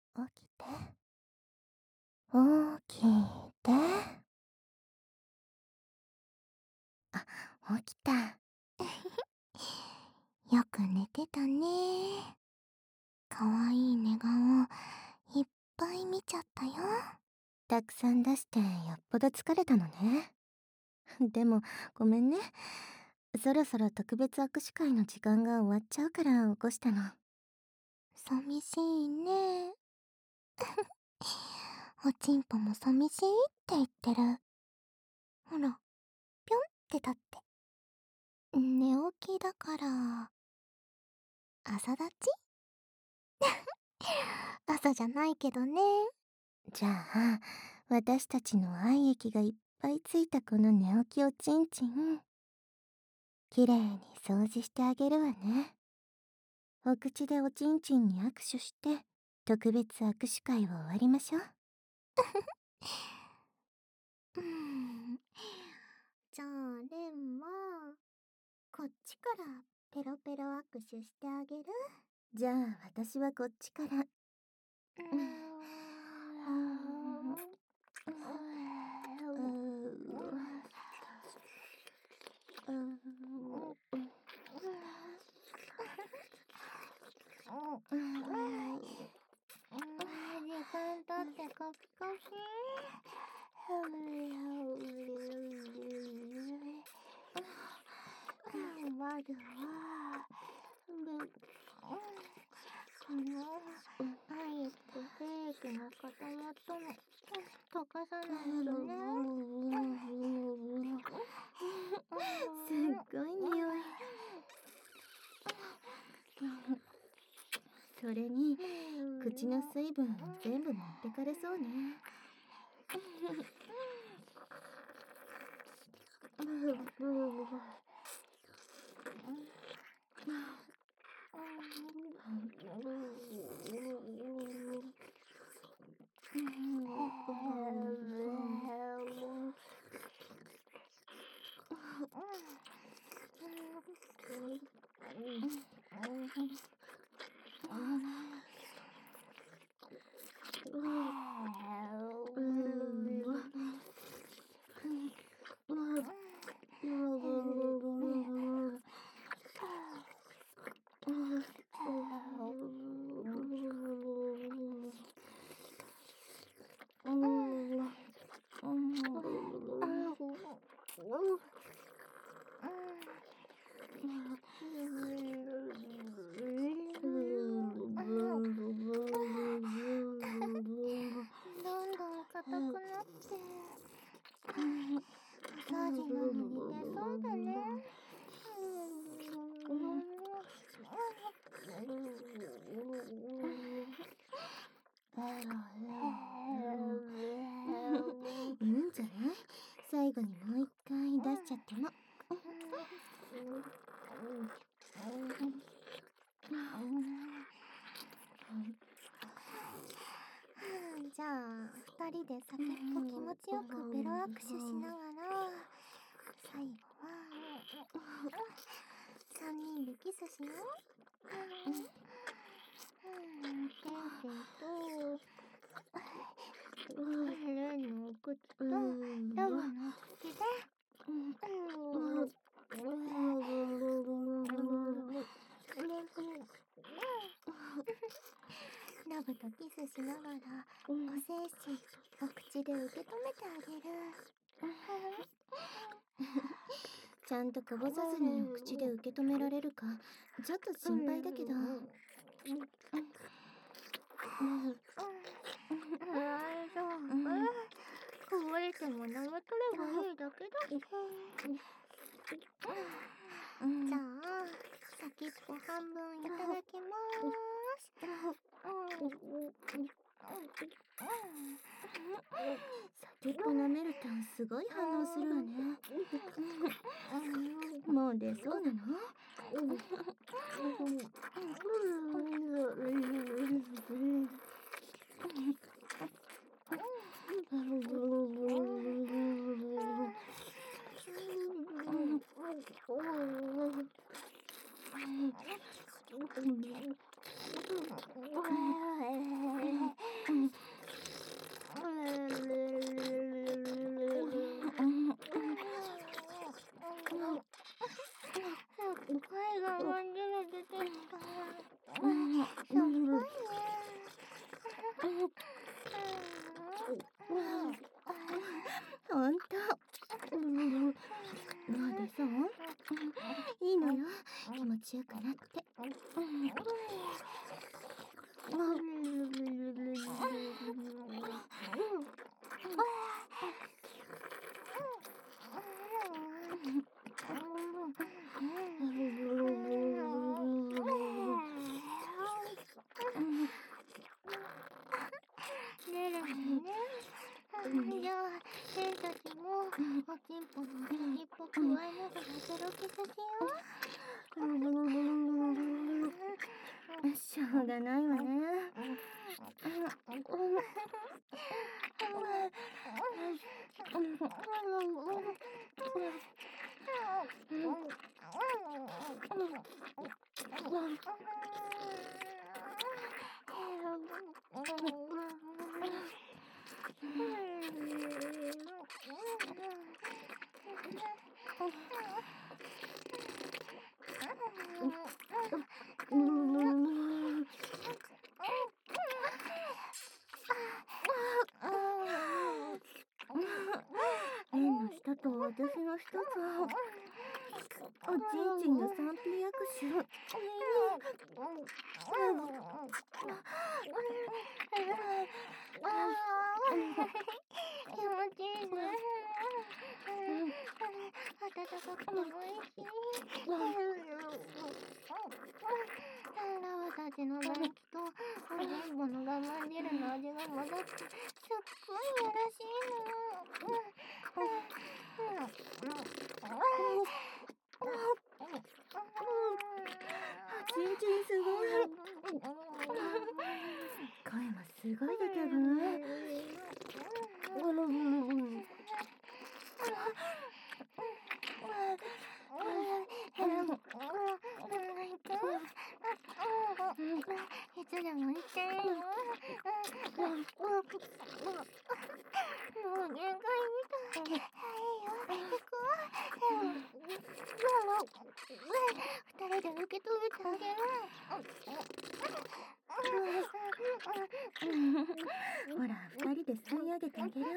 起きて。起きて。起きた。よく寝てたね。かわいい寝顔いっぱい見ちゃったよ。たくさん出してよっぽど疲れたのね。でもごめんね。そろそろ特別握手会の時間が終わっちゃうから起こしたの。寂しいね。おちんぽも寂しいって言ってる。ほら、ぴょんって立って。寝起きだから、朝立ち朝じゃないけどね。じゃあ、私たちの愛液がいっぱいついたこの寝起きおちんちん、きれいに掃除してあげるわね。お口でおちんちんに握手して、特別握手会を終わりましょう。じゃあ、レンは、こっちからペロペロ握手してあげる。じゃあ、私はこっちから。時間経ってコピコピ。まずは、この愛とケーキの固まったの溶かさないとね。すっごい匂い。それに口の水分全部持ってかれそうね。どんどん硬くなって。マッサージなのに出そうだね。いいんじゃない？最後にもう一回出しちゃっても。じゃあ、二人で先っぽ気持ちよくベロ握手しながら、最後は、三人でキスしよう。ケンケンと、レンのお口と、ラブの口で、ラブとキスしながら、お精子、お口で受け止めてあげる。ちゃんとこぼさずにお口で受け止められるか、ちょっと心配だけど。大丈夫。こぼれても飲まとればいいだけだ。じゃあ、先っぽ半分いただきます。先っぽ舐めるとすごい反応するわね。もう出そうなの？ 声がまんじゅる出てきた。しょっぱいね。ほんと。もう出そう？いいのよ。気持ちよくなって。ねるね。じゃあ、せんたちもおちんぽの先っぽくわえながらペロキスしよう。しょうがないわね。円の下と私の下とおちんちんの賛否握手。気持ちいいね。暖かくておいしい。ラワたちの唾液とおじんぼの我慢汁の味が混ざってすっごいやらしいの。ちんちんすごい。声もすごい出てるね。いつでも言ってよ。もう限界みたい。いいよ、行こう。二人で受け止めてあげる。ほら、二人で吸い上げてあげる。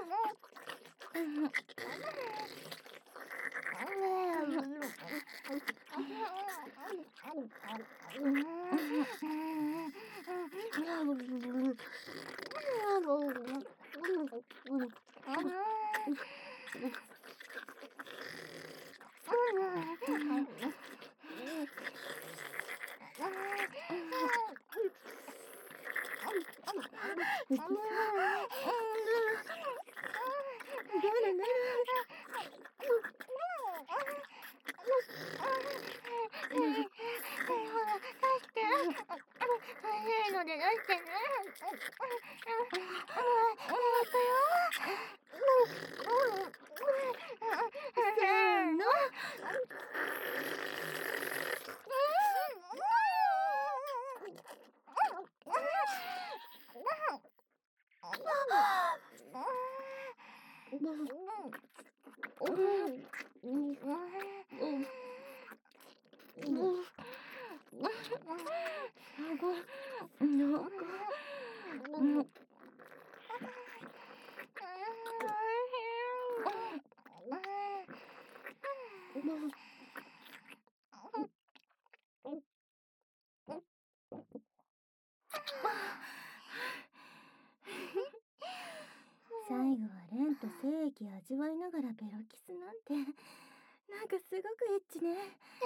最後はレンと精液味わいながらベロキスなんて、なんかすごくエッチね。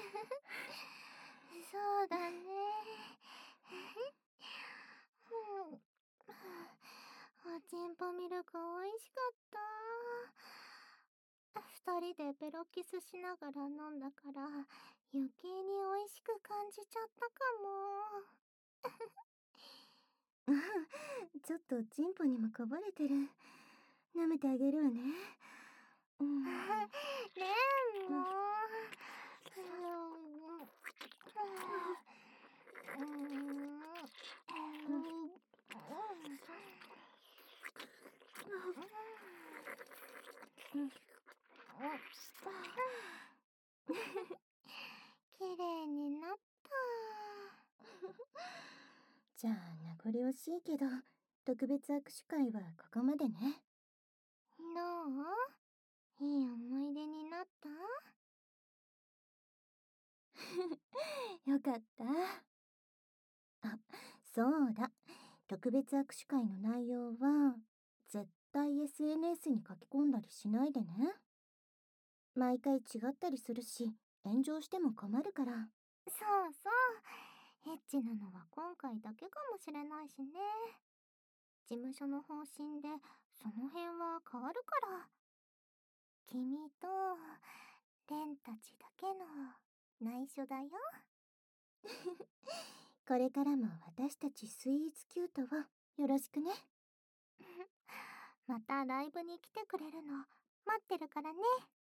そうだね。おちんぽミルクおいしかった。二人でベロキスしながら飲んだから余計に美味しく感じちゃったかも。ちょっとおちんぽにもこぼれてる。舐めてあげるわね。レンも。気じゃあ名残惜しいけど、特別握手会はここまでね。どう？いい思い出になった？よかった。あ、そうだ。特別握手会の内容は、絶対 SNS に書き込んだりしないでね。毎回違ったりするし、炎上しても困るから。そうそう。エッチなのは今回だけかもしれないしね。事務所の方針で、その辺は変わるから。君と、レンたちだけの内緒だよ。これからも私たちスイーツキュートをよろしくね。またライブに来てくれるの待ってるからね。